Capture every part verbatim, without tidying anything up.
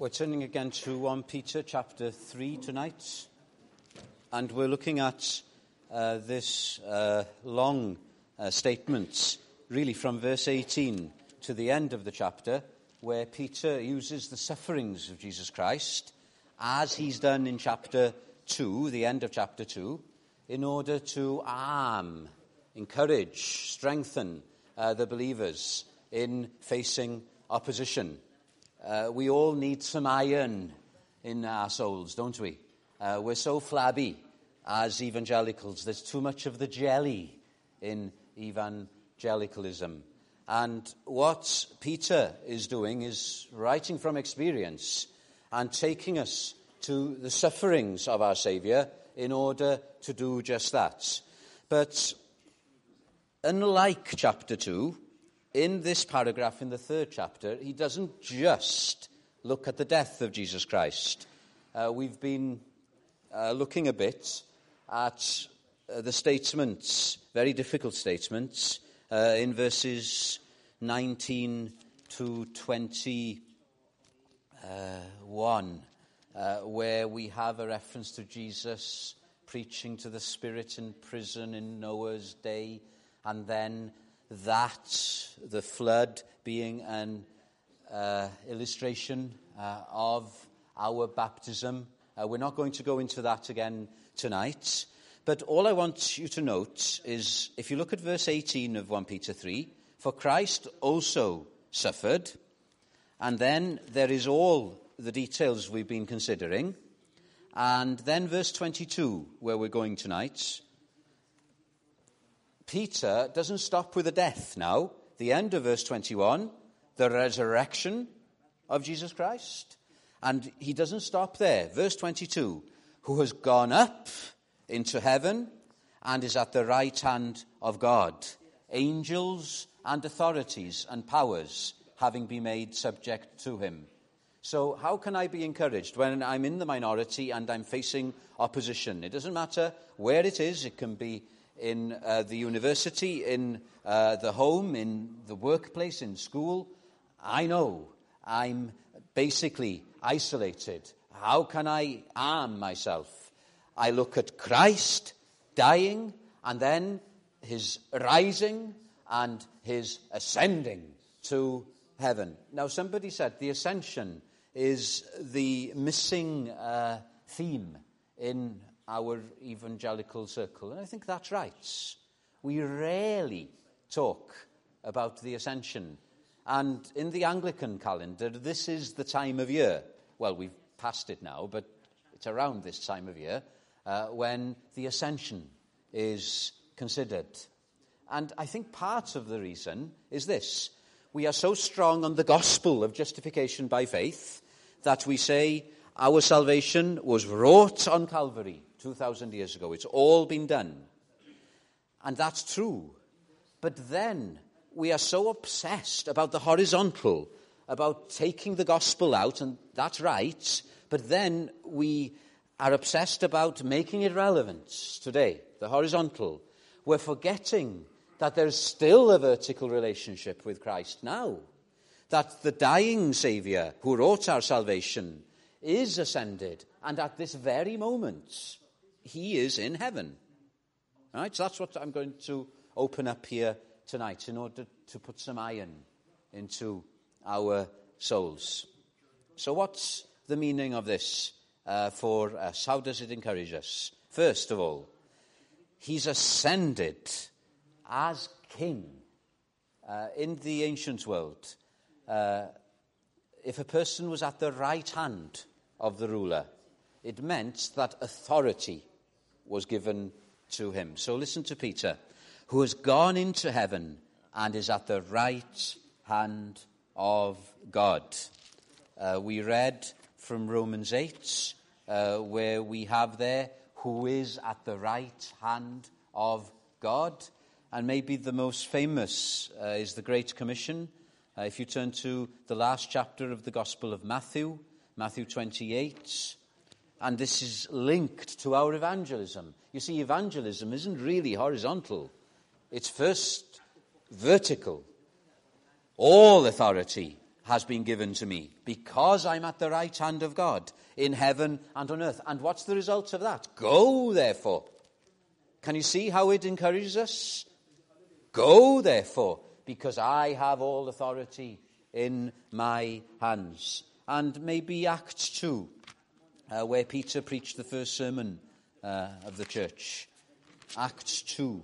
We're turning again to First Peter chapter three tonight, and we're looking at uh, this uh, long uh, statement, really from verse eighteen to the end of the chapter, where Peter uses the sufferings of Jesus Christ, as he's done in chapter two, the end of chapter two, in order to arm, encourage, strengthen uh, the believers in facing opposition. Uh, we all need some iron in our souls, don't we? Uh, we're so flabby as evangelicals. There's too much of the jelly in evangelicalism. And what Peter is doing is writing from experience and taking us to the sufferings of our Saviour in order to do just that. But unlike chapter two, in this paragraph in the third chapter, he doesn't just look at the death of Jesus Christ. Uh, we've been uh, looking a bit at uh, the statements, very difficult statements, uh, in verses nineteen to twenty-one, uh, where we have a reference to Jesus preaching to the spirit in prison in Noah's day, and then that, the flood, being an uh, illustration uh, of our baptism. Uh, we're not going to go into that again tonight. But all I want you to note is, if you look at verse eighteen of First Peter three, for Christ also suffered, and then there is all the details we've been considering, and then verse twenty-two, where we're going tonight. Peter doesn't stop with the death now. The end of verse twenty-one, the resurrection of Jesus Christ. And he doesn't stop there. Verse twenty-two, who has gone up into heaven and is at the right hand of God, angels and authorities and powers having been made subject to him. So how can I be encouraged when I'm in the minority and I'm facing opposition? It doesn't matter where it is. It can be in uh, the university, in uh, the home, in the workplace, in school. I know I'm basically isolated. How can I arm myself? I look at Christ dying, and then his rising and his ascending to heaven. Now, somebody said the ascension is the missing uh, theme in our evangelical circle. And I think that's right. We rarely talk about the ascension. And in the Anglican calendar, this is the time of year. Well, we've passed it now, but it's around this time of year uh, when the ascension is considered. And I think part of the reason is this. We are so strong on the gospel of justification by faith that we say our salvation was wrought on Calvary two thousand years ago. It's all been done. And that's true. But then we are so obsessed about the horizontal, about taking the gospel out, and that's right. But then we are obsessed about making it relevant today, the horizontal. We're forgetting that there's still a vertical relationship with Christ now. That the dying Saviour who wrought our salvation is ascended, and at this very moment he is in heaven. All right, so that's what I'm going to open up here tonight in order to put some iron into our souls. So what's the meaning of this uh, for us? How does it encourage us? First of all, he's ascended as king. Uh, in the ancient world, uh, if a person was at the right hand of the ruler, it meant that authority was given to him. So listen to Peter, who has gone into heaven and is at the right hand of God. Uh, we read from Romans eight, uh, where we have there, who is at the right hand of God. And maybe the most famous uh, is the Great Commission. Uh, if you turn to the last chapter of the Gospel of Matthew, Matthew twenty-eight, and this is linked to our evangelism. You see, evangelism isn't really horizontal. It's first vertical. All authority has been given to me, because I'm at the right hand of God in heaven and on earth. And what's the result of that? Go, therefore. Can you see how it encourages us? Go, therefore, because I have all authority in my hands. And maybe Acts two, uh, where Peter preached the first sermon uh, of the church. Acts two,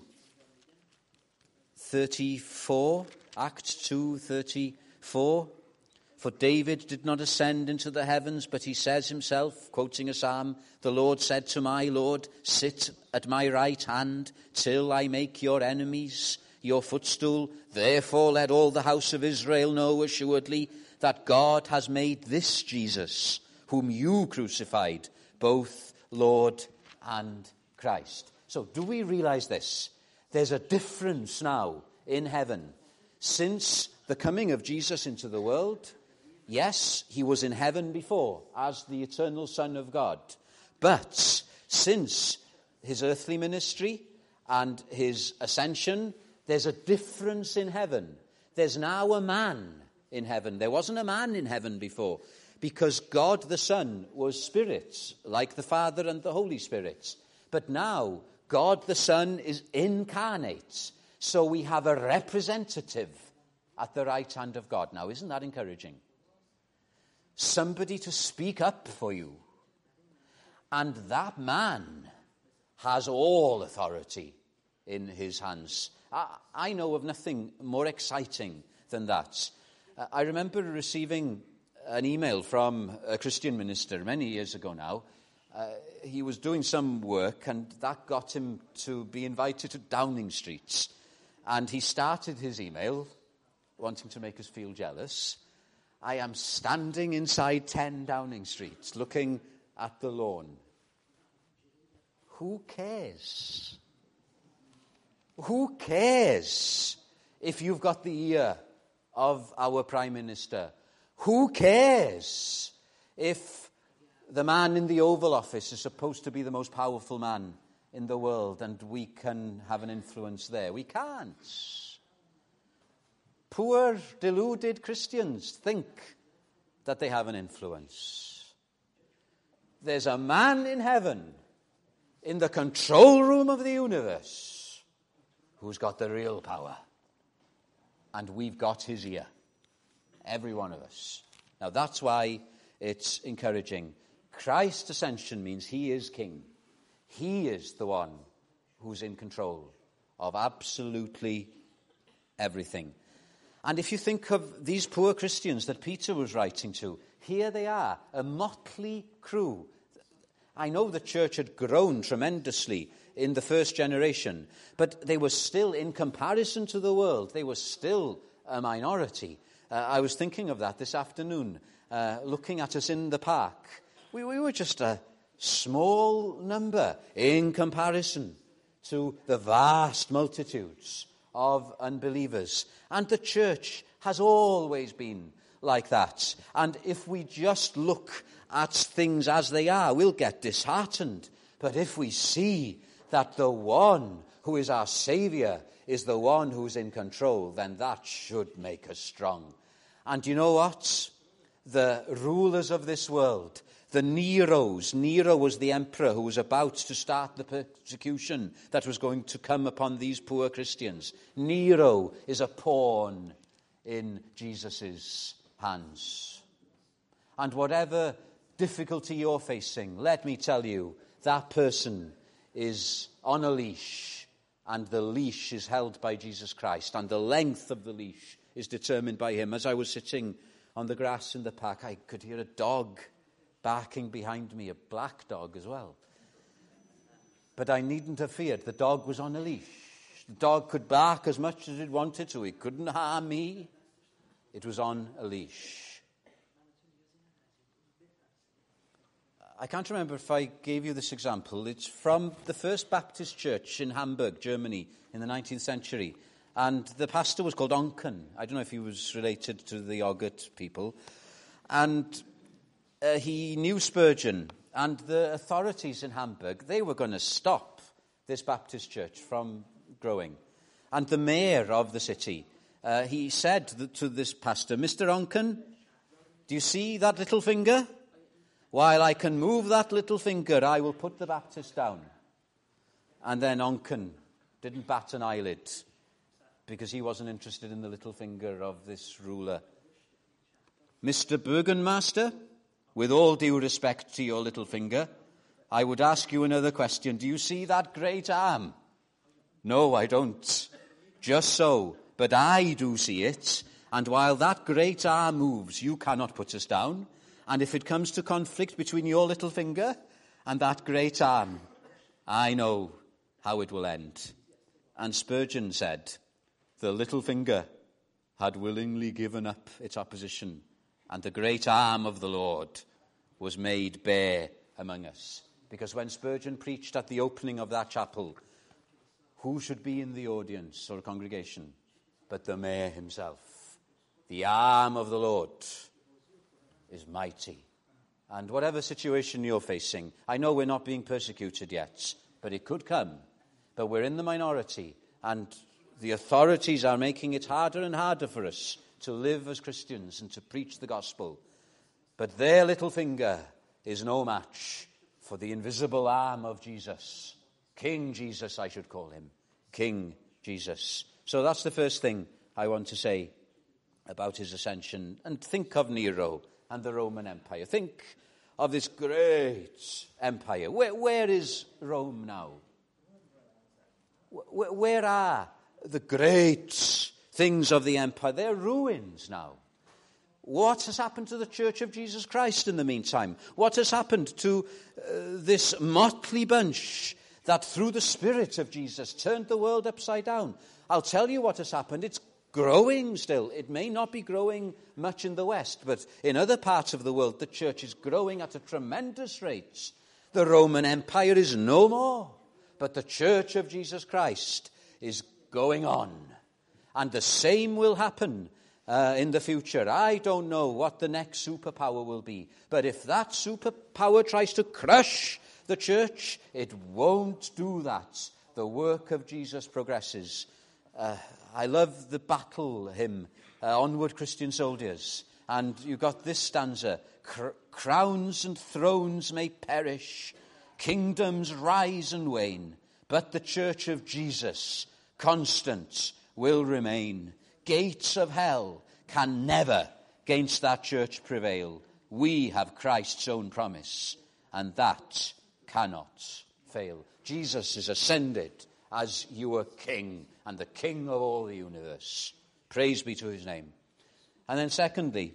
thirty-four. Acts two, thirty-four. For David did not ascend into the heavens, but he says himself, quoting a psalm, the Lord said to my Lord, sit at my right hand till I make your enemies your footstool. Therefore let all the house of Israel know assuredly that God has made this Jesus, whom you crucified, both Lord and Christ. So do we realize this? There's a difference now in heaven. Since the coming of Jesus into the world, yes, he was in heaven before as the eternal Son of God. But since his earthly ministry and his ascension, there's a difference in heaven. There's now a man in heaven. There wasn't a man in heaven before, because God the Son was spirit, like the Father and the Holy Spirit. But now God the Son is incarnate. So we have a representative at the right hand of God. Now, isn't that encouraging? Somebody to speak up for you. And that man has all authority in his hands. I, I know of nothing more exciting than that. Uh, I remember receiving an email from a Christian minister many years ago now. Uh, he was doing some work, and that got him to be invited to Downing Street. And he started his email wanting to make us feel jealous. I am standing inside ten Downing Street looking at the lawn. Who cares? Who cares if you've got the ear of our Prime Minister? Who cares if the man in the Oval Office is supposed to be the most powerful man in the world and we can have an influence there? We can't. Poor, deluded Christians think that they have an influence. There's a man in heaven, in the control room of the universe, who's got the real power. And we've got his ear. Every one of us. Now that's why it's encouraging. Christ's ascension means he is king. He is the one who's in control of absolutely everything. And if you think of these poor Christians that Peter was writing to, here they are, a motley crew. I know the church had grown tremendously in the first generation, but they were still, in comparison to the world, they were still a minority. Uh, I was thinking of that this afternoon, uh, looking at us in the park. We, we were just a small number in comparison to the vast multitudes of unbelievers. And the church has always been like that. And if we just look at things as they are, we'll get disheartened. But if we see that the one who is our Saviour is the one who's in control, then that should make us strong. And you know what? The rulers of this world, the Neros, Nero was the emperor who was about to start the persecution that was going to come upon these poor Christians. Nero is a pawn in Jesus' hands. And whatever difficulty you're facing, let me tell you, that person is on a leash, and the leash is held by Jesus Christ, and the length of the leash is determined by him. As I was sitting on the grass in the park, I could hear a dog barking behind me, a black dog as well. But I needn't have feared. The dog was on a leash. The dog could bark as much as it wanted to. It couldn't harm me. It was on a leash. I can't remember if I gave you this example. It's from the First Baptist Church in Hamburg, Germany, in the nineteenth century. And the pastor was called Onken. I don't know if he was related to the Oggett people. And uh, he knew Spurgeon. And the authorities in Hamburg, they were going to stop this Baptist church from growing. And the mayor of the city, uh, he said to this pastor, Mister Onken, Do you see that little finger? While I can move that little finger, I will put the Baptist down. And then Onken didn't bat an eyelid because he wasn't interested in the little finger of this ruler. Mister Burgomaster, with all due respect to your little finger, I would ask you another question. Do you see that great arm? No, I don't. Just so. But I do see it. And while that great arm moves, you cannot put us down. And if it comes to conflict between your little finger and that great arm, I know how it will end. And Spurgeon said, the little finger had willingly given up its opposition, and the great arm of the Lord was made bare among us. Because when Spurgeon preached at the opening of that chapel, who should be in the audience or congregation but the mayor himself? The arm of the Lord is mighty. And whatever situation you're facing, I know we're not being persecuted yet, but it could come. But we're in the minority, and the authorities are making it harder and harder for us to live as Christians and to preach the gospel. But their little finger is no match for the invisible arm of Jesus. King Jesus, I should call him. King Jesus. So that's the first thing I want to say about his ascension. And think of Nero and the Roman Empire. Think of this great empire. Where, where is Rome now? Where, where are the great things of the empire? They're ruins now. What has happened to the Church of Jesus Christ in the meantime? What has happened to uh, this motley bunch that through the Spirit of Jesus turned the world upside down? I'll tell you what has happened. It's growing still. It may not be growing much in the West, but in other parts of the world, the church is growing at a tremendous rate. The Roman Empire is no more, but the Church of Jesus Christ is going on. And the same will happen uh, in the future. I don't know what the next superpower will be, but if that superpower tries to crush the church, it won't do that. The work of Jesus progresses. Uh, I love the battle hymn, uh, Onward Christian Soldiers. And you've got this stanza, Cr- crowns and thrones may perish, kingdoms rise and wane, but the church of Jesus, constant, will remain. Gates of hell can never against that church prevail. We have Christ's own promise, and that cannot fail. Jesus is ascended as your king and the king of all the universe. Praise be to his name. And then secondly,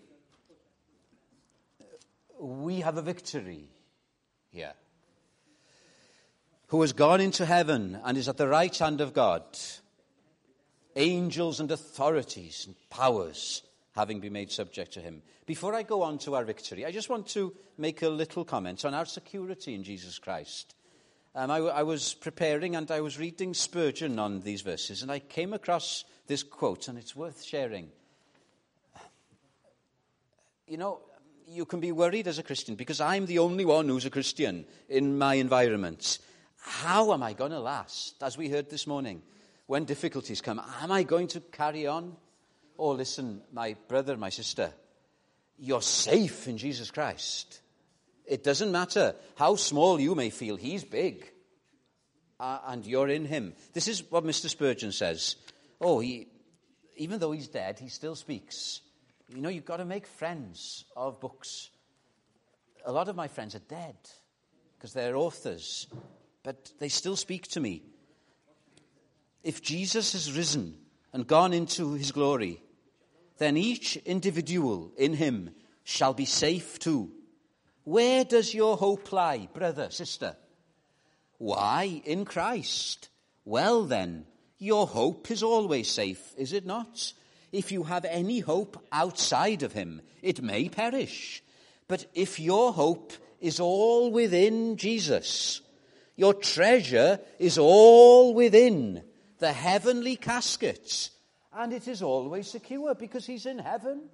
we have a victory here. Who has gone into heaven and is at the right hand of God, angels and authorities and powers having been made subject to him. Before I go on to our victory, I just want to make a little comment on our security in Jesus Christ. Um, I, I was preparing and I was reading Spurgeon on these verses, and I came across this quote, and it's worth sharing. You know, you can be worried as a Christian because I'm the only one who's a Christian in my environment. How am I going to last? As we heard this morning, when difficulties come, am I going to carry on? Oh, listen, my brother, my sister, you're safe in Jesus Christ. It doesn't matter how small you may feel. He's big. Uh, and you're in him. This is what Mister Spurgeon says. Oh, he, even though he's dead, he still speaks. You know, you've got to make friends of books. A lot of my friends are dead because they're authors, but they still speak to me. If Jesus has risen and gone into his glory, then each individual in him shall be safe too. Where does your hope lie, brother, sister? Why, in Christ. Well then, your hope is always safe, is it not? If you have any hope outside of him, it may perish. But if your hope is all within Jesus, your treasure is all within the heavenly casket, and it is always secure because he's in heaven.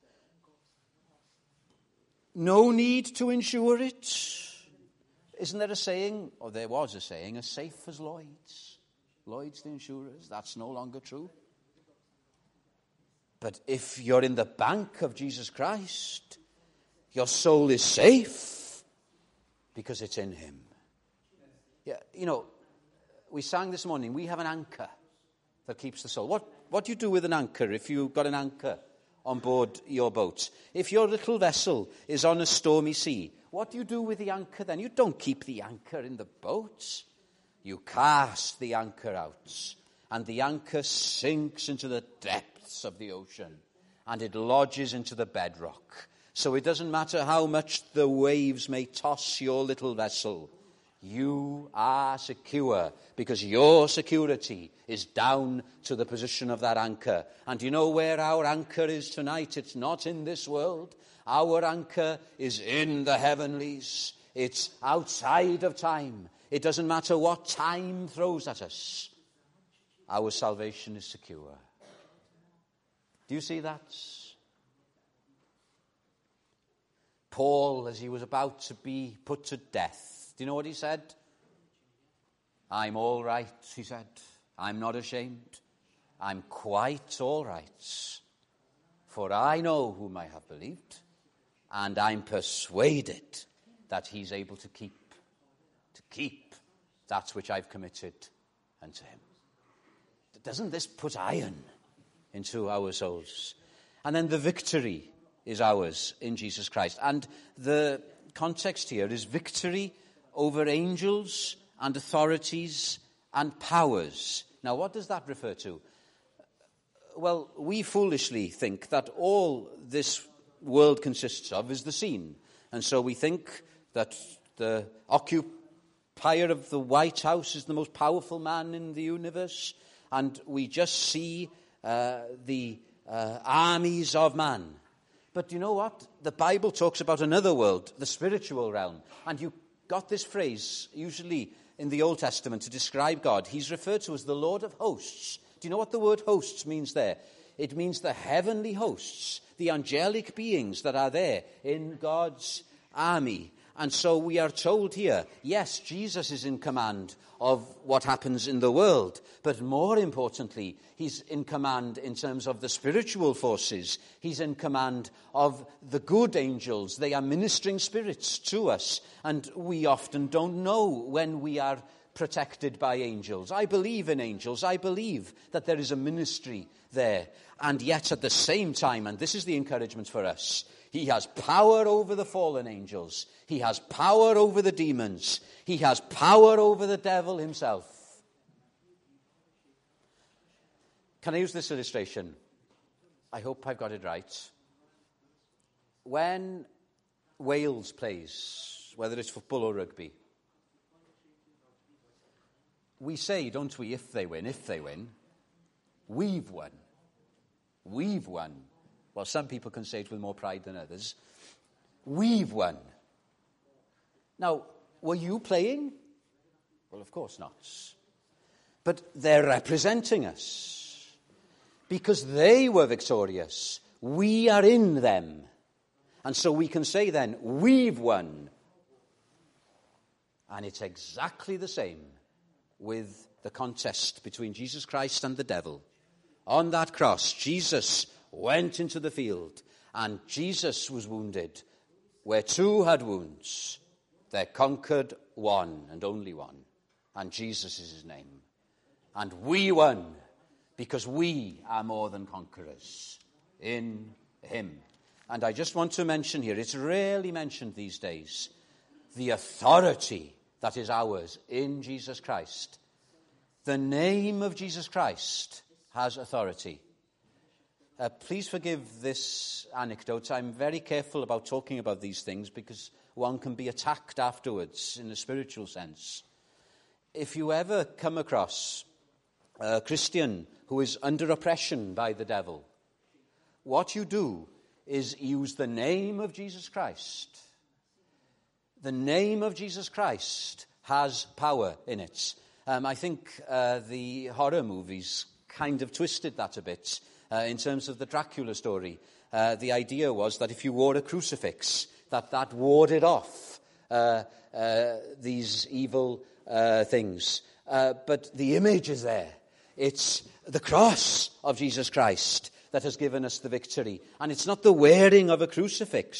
No need to insure it. Isn't there a saying, or there was a saying, as safe as Lloyd's? Lloyd's the insurers. That's no longer true. But if you're in the bank of Jesus Christ, Your soul is safe because it's in him. Yeah, you know, we sang this morning, we have an anchor that keeps the soul. What, what do you do with an anchor if you've got an anchor on board your boat? If your little vessel is on a stormy sea, what do you do with the anchor then? You don't keep the anchor in the boat. You cast the anchor out, and the anchor sinks into the depths of the ocean, and it lodges into the bedrock. So it doesn't matter how much the waves may toss your little vessel. You are secure because your security is down to the position of that anchor. And you know where our anchor is tonight? It's not in this world. Our anchor is in the heavenlies. It's outside of time. It doesn't matter what time throws at us. Our salvation is secure. Do you see that? Paul, as he was about to be put to death, do you know what he said? I'm all right, he said. I'm not ashamed. I'm quite all right. For I know whom I have believed, and I'm persuaded that he's able to keep, to keep that which I've committed unto him. Doesn't this put iron into our souls? And then the victory is ours in Jesus Christ. And the context here is victory over angels and authorities and powers. Now, what does that refer to? Well, we foolishly think that all this world consists of is the seen. And so we think that the occupier of the White House is the most powerful man in the universe. And we just see uh, the uh, armies of man. But you know what? The Bible talks about another world, the spiritual realm. And you got this phrase, usually in the Old Testament, to describe God. He's referred to as the Lord of hosts. Do you know what the word hosts means there? It means the heavenly hosts, the angelic beings that are there in God's army. And so we are told here, yes, Jesus is in command of what happens in the world. But more importantly, he's in command in terms of the spiritual forces. He's in command of the good angels. They are ministering spirits to us. And we often don't know when we are protected by angels. I believe in angels. I believe that there is a ministry there. And yet at the same time, and this is the encouragement for us, he has power over the fallen angels. He has power over the demons. He has power over the devil himself. Can I use this illustration? I hope I've got it right. When Wales plays, whether it's football or rugby, we say, don't we, if they win, if they win, we've won. We've won. Well, some people can say it with more pride than others. We've won. Now, were you playing? Well, of course not. But they're representing us. Because they were victorious. We are in them. And so we can say then, we've won. And it's exactly the same with the contest between Jesus Christ and the devil. On that cross, Jesus went into the field, and Jesus was wounded. Where two had wounds, there conquered one, and only one. And Jesus is his name. And we won, because we are more than conquerors in him. And I just want to mention here, it's rarely mentioned these days, the authority that is ours in Jesus Christ. The name of Jesus Christ has authority. Uh, please forgive this anecdote. I'm very careful about talking about these things because one can be attacked afterwards in a spiritual sense. If you ever come across a Christian who is under oppression by the devil, what you do is use the name of Jesus Christ. The name of Jesus Christ has power in it. Um, I think uh, the horror movies kind of twisted that a bit. Uh, in terms of the Dracula story, uh, the idea was that if you wore a crucifix, that that warded off uh, uh, these evil uh, things. Uh, but the image is there. It's the cross of Jesus Christ that has given us the victory. And it's not the wearing of a crucifix.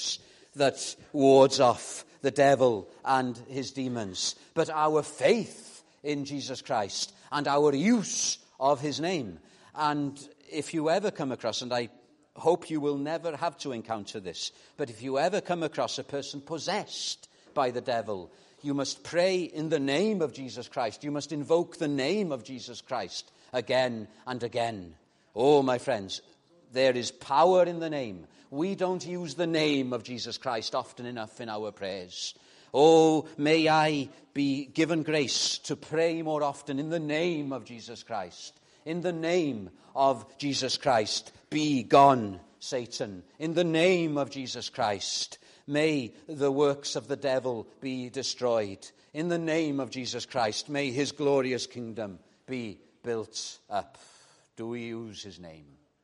that wards off the devil and his demons, but our faith in Jesus Christ and our use of his name. And if you ever come across, and I hope you will never have to encounter this, but if you ever come across a person possessed by the devil, you must pray in the name of Jesus Christ. You must invoke the name of Jesus Christ again and again. Oh, my friends, there is power in the name. We don't use the name of Jesus Christ often enough in our prayers. Oh, may I be given grace to pray more often in the name of Jesus Christ. In the name of Jesus Christ, be gone, Satan. In the name of Jesus Christ, may the works of the devil be destroyed. In the name of Jesus Christ, may his glorious kingdom be built up. Do we use his name?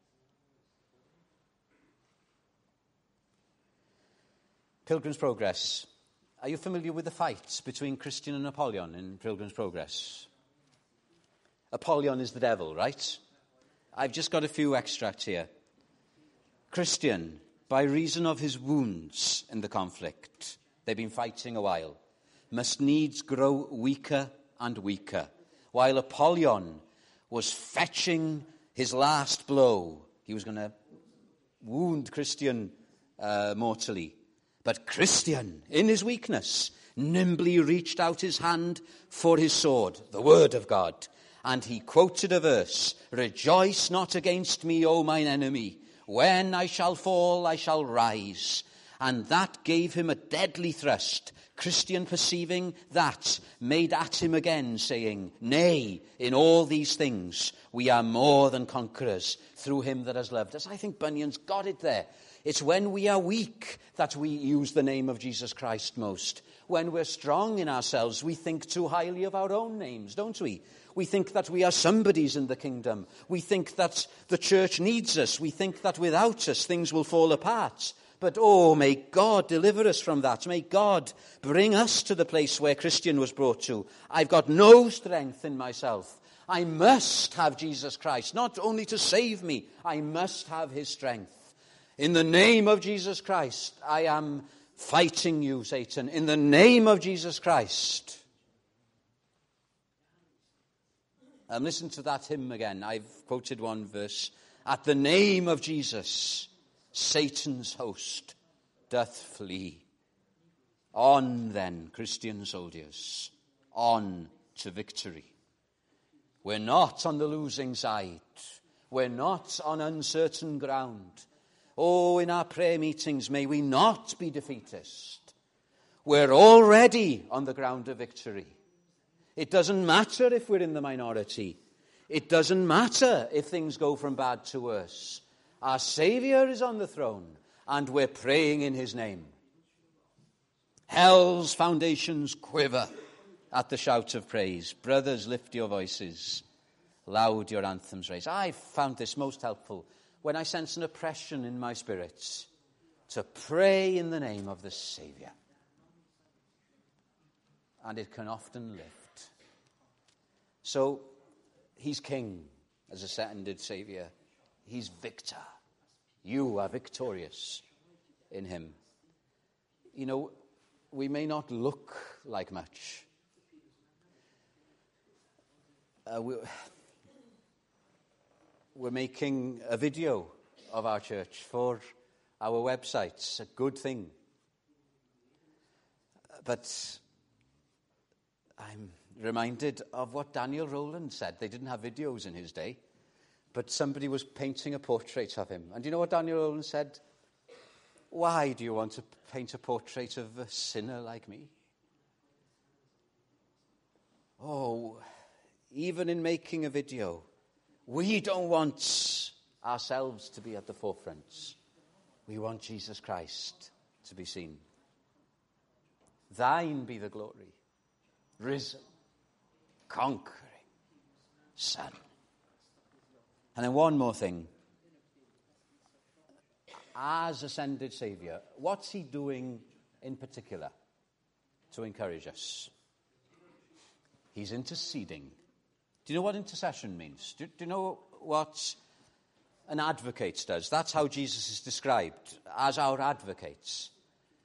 Pilgrim's Progress. Are you familiar with the fights between Christian and Apollyon in Pilgrim's Progress? Apollyon is the devil, right? I've just got a few extracts here. Christian, by reason of his wounds in the conflict, they've been fighting a while, must needs grow weaker and weaker, while Apollyon was fetching his last blow. He was going to wound Christian uh, mortally. But Christian, in his weakness, nimbly reached out his hand for his sword, the word of God. And he quoted a verse, "Rejoice not against me, O mine enemy. When I shall fall, I shall rise." And that gave him a deadly thrust. Christian, perceiving that, made at him again, saying, "Nay, in all these things we are more than conquerors through him that has loved us." I think Bunyan's got it there. It's when we are weak that we use the name of Jesus Christ most. When we're strong in ourselves, we think too highly of our own names, don't we? We think that we are somebodies in the kingdom. We think that the church needs us. We think that without us, things will fall apart. But oh, may God deliver us from that. May God bring us to the place where Christian was brought to. I've got no strength in myself. I must have Jesus Christ, not only to save me, I must have his strength. In the name of Jesus Christ, I am fighting you, Satan. In the name of Jesus Christ. And listen to that hymn again. I've quoted one verse. At the name of Jesus, Satan's host doth flee. On then, Christian soldiers, on to victory. We're not on the losing side. We're not on uncertain ground. Oh, in our prayer meetings, may we not be defeatist. We're already on the ground of victory. It doesn't matter if we're in the minority. It doesn't matter if things go from bad to worse. Our Saviour is on the throne, and we're praying in his name. Hell's foundations quiver at the shout of praise. Brothers, lift your voices. Loud your anthems raise. I found this most helpful when I sense an oppression in my spirits, to pray in the name of the Saviour. And it can often lift. So, he's King as ascended Saviour. He's victor. You are victorious in him. You know, we may not look like much. Uh, we, we're making a video of our church for our website. It's a good thing. But I'm reminded of what Daniel Rowland said. They didn't have videos in his day, but somebody was painting a portrait of him. And do you know what Daniel Rowland said? Why do you want to paint a portrait of a sinner like me? Oh, even in making a video, we don't want ourselves to be at the forefront. We want Jesus Christ to be seen. Thine be the glory, risen, conquering Son. And then one more thing. As ascended Saviour, what's he doing in particular to encourage us? He's interceding. Do you know what intercession means? Do, do you know what an advocate does? That's how Jesus is described, as our advocates.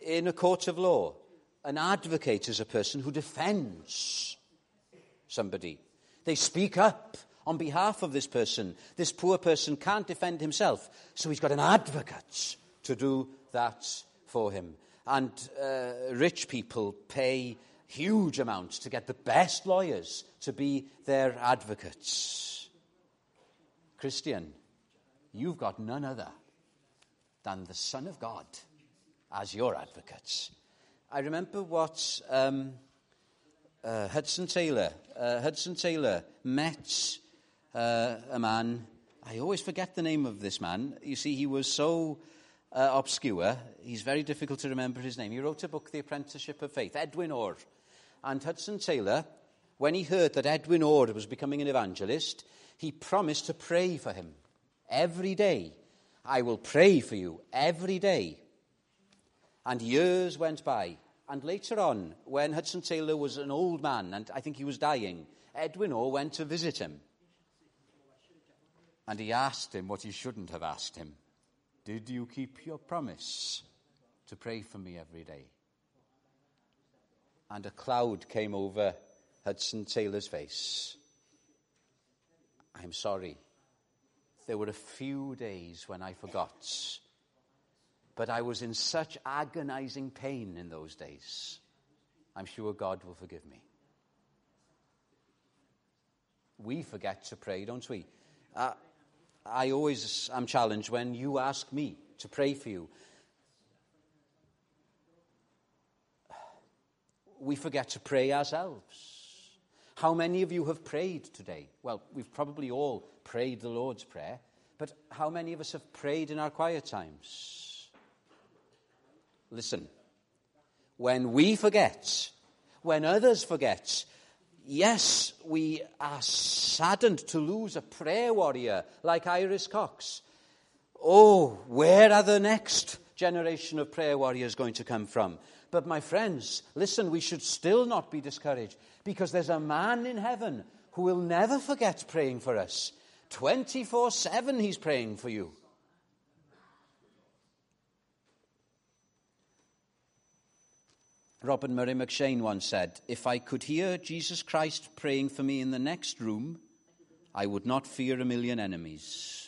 in a court of law, an advocate is a person who defends somebody. They speak up on behalf of this person. This poor person can't defend himself, so he's got an advocate to do that for him. And uh, rich people pay huge amounts to get the best lawyers to be their advocates. Christian, you've got none other than the Son of God as your advocate. I remember what um, uh, Hudson Taylor, uh, Hudson Taylor met uh, a man. I always forget the name of this man. You see, he was so uh, obscure. He's very difficult to remember his name. He wrote a book, The Apprenticeship of Faith, Edwin Orr. And Hudson Taylor, when he heard that Edwin Orr was becoming an evangelist, he promised to pray for him every day. I will pray for you every day. And years went by. And later on, when Hudson Taylor was an old man, and I think he was dying, Edwin Orr went to visit him. And he asked him what he shouldn't have asked him. Did you keep your promise to pray for me every day? And a cloud came over Hudson Taylor's face. I'm sorry. There were a few days when I forgot. But I was in such agonizing pain in those days. I'm sure God will forgive me. We forget to pray, don't we? Uh, I always am challenged when you ask me to pray for you. We forget to pray ourselves. How many of you have prayed today? Well, we've probably all prayed the Lord's Prayer, but how many of us have prayed in our quiet times? Listen, when we forget, when others forget, yes, we are saddened to lose a prayer warrior like Iris Cox. Oh, where are the next generation of prayer warriors going to come from? But my friends, listen, we should still not be discouraged, because there's a man in heaven who will never forget praying for us. twenty-four seven he's praying for you. Robert Murray McShane once said, if I could hear Jesus Christ praying for me in the next room, I would not fear a million enemies.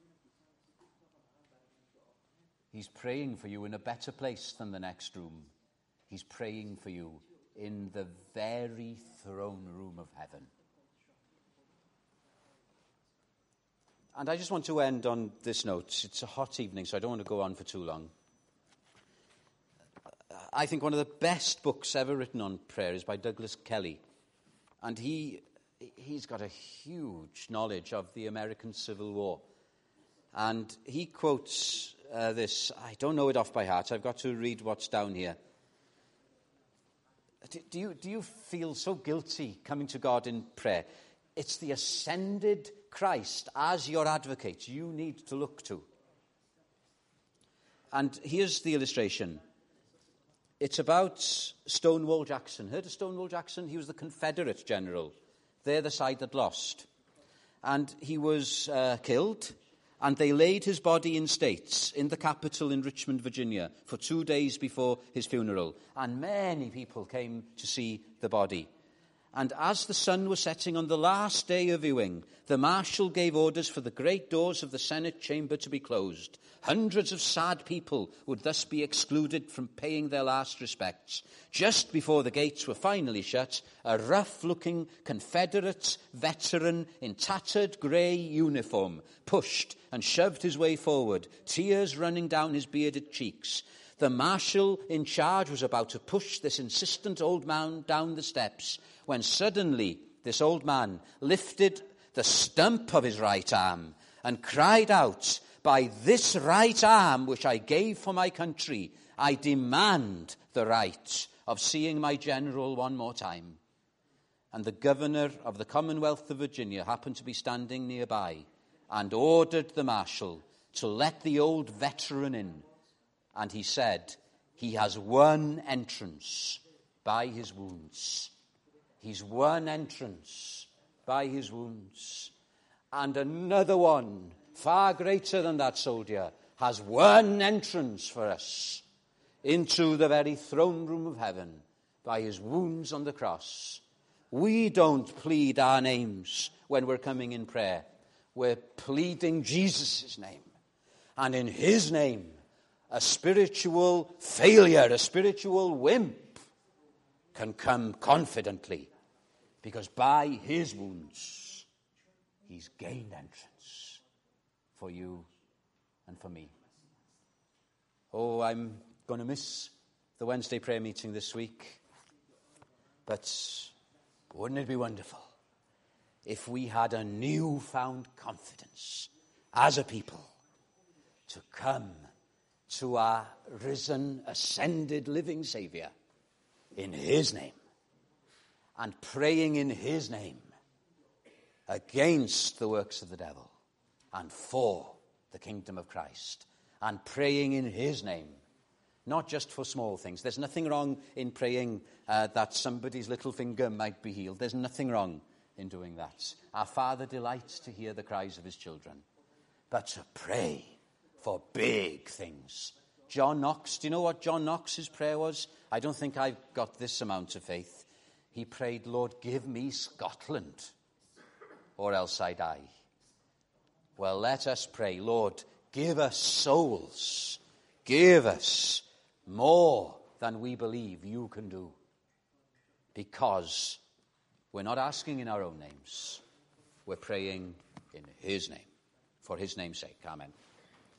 He's praying for you in a better place than the next room. He's praying for you in the very throne room of heaven. And I just want to end on this note. It's a hot evening, so I don't want to go on for too long. I think one of the best books ever written on prayer is by Douglas Kelly. And he, he's got a huge knowledge of the American Civil War. And he quotes uh, this. I don't know it off by heart. I've got to read what's down here. Do you, do you feel so guilty coming to God in prayer? It's the ascended Christ as your advocate you need to look to. And here's the illustration. It's about Stonewall Jackson. Heard of Stonewall Jackson? He was the Confederate general. They're the side that lost. And he was uh, killed, and they laid his body in state in the Capitol in Richmond, Virginia, for two days before his funeral. And many people came to see the body. And as the sun was setting on the last day of viewing, the marshal gave orders for the great doors of the Senate chamber to be closed. Hundreds of sad people would thus be excluded from paying their last respects. Just before the gates were finally shut, a rough-looking Confederate veteran in tattered grey uniform pushed and shoved his way forward, tears running down his bearded cheeks. The marshal in charge was about to push this insistent old man down the steps when suddenly this old man lifted the stump of his right arm and cried out, "By this right arm which I gave for my country, I demand the right of seeing my general one more time." And the governor of the Commonwealth of Virginia happened to be standing nearby and ordered the marshal to let the old veteran in. And he said, "He has one entrance by his wounds." He's one entrance by his wounds. And another one, far greater than that soldier, has one entrance for us. into the very throne room of heaven by his wounds on the cross. We don't plead our names when we're coming in prayer. We're pleading Jesus' name. And in his name, a spiritual failure, a spiritual wimp can come confidently, because by his wounds, he's gained entrance for you and for me. Oh, I'm going to miss the Wednesday prayer meeting this week, but wouldn't it be wonderful if we had a newfound confidence as a people to come to our risen, ascended, living Savior in his name, and praying in his name against the works of the devil and for the kingdom of Christ, and praying in his name, not just for small things. There's nothing wrong in praying uh, that somebody's little finger might be healed. There's nothing wrong in doing that. Our Father delights to hear the cries of his children. But to pray for big things. John Knox, do you know what John Knox's prayer was? I don't think I've got this amount of faith. He prayed, Lord, give me Scotland, or else I die. Well, let us pray, Lord, give us souls. Give us more than we believe you can do. Because we're not asking in our own names. We're praying in his name, for his name's sake. Amen.